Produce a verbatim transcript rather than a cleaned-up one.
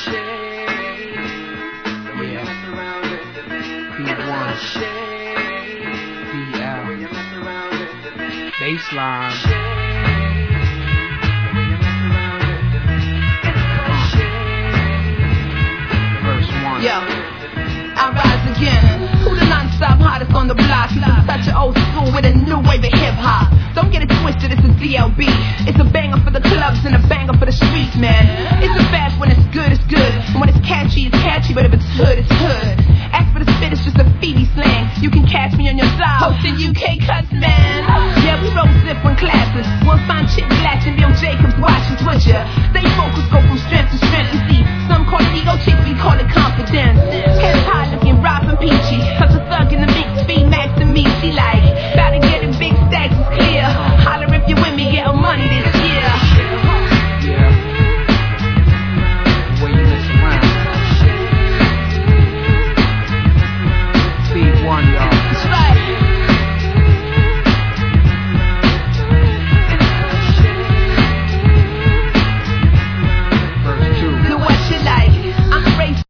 Baseline. Verse one. Yo, I rise again. Who the non-stop hottest on the block? Such an old school with a new wave of hip hop. Don't get it twisted, it's a D L B. It's a banger for the clubs and a banger for the streets, man. It's a fast when it's good, it's good. And when it's catchy, it's catchy, but if it's hood, it's hood. Ask for the spit, it's just a Phoebe slang. You can catch me on your dial, hosting U K cuts, man. Yeah, we roll different classes. We'll find Chip Blatch and Bill Jacobs watching Switcher. Stay focused, go